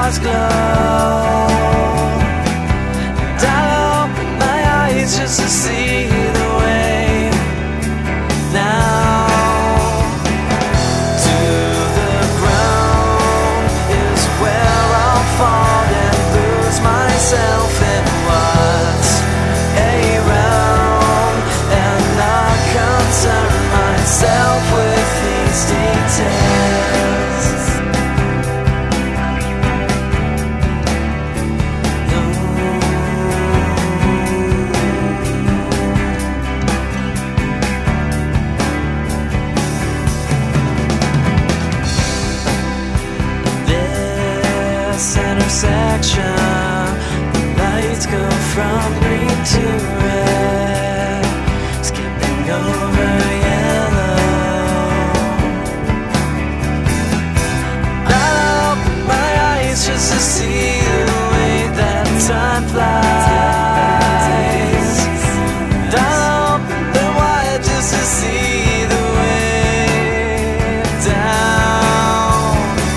stars glow, and I open my eyes just to see the way. Now to the ground is where I'll fall and lose myself in what's around, and not concern myself with these details. This intersection, the lights go from green to red, skipping over yellow. I open my eyes just to see the way that time flies. And I open them wide just to see the way down.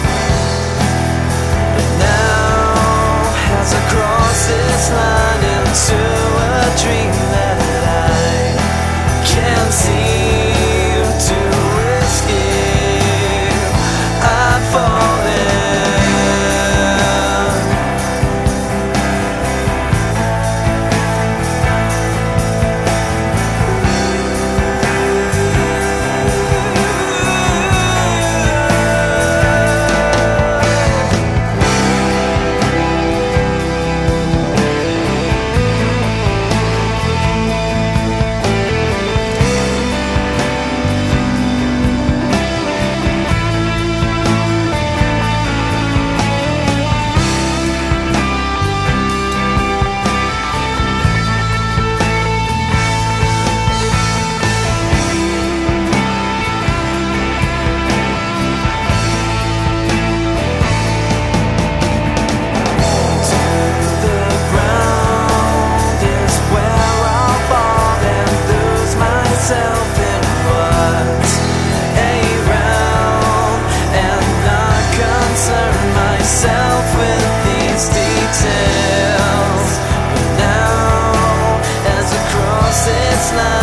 But now, as I cross this line into a dream that I can't seem to escape, I fall in. It's not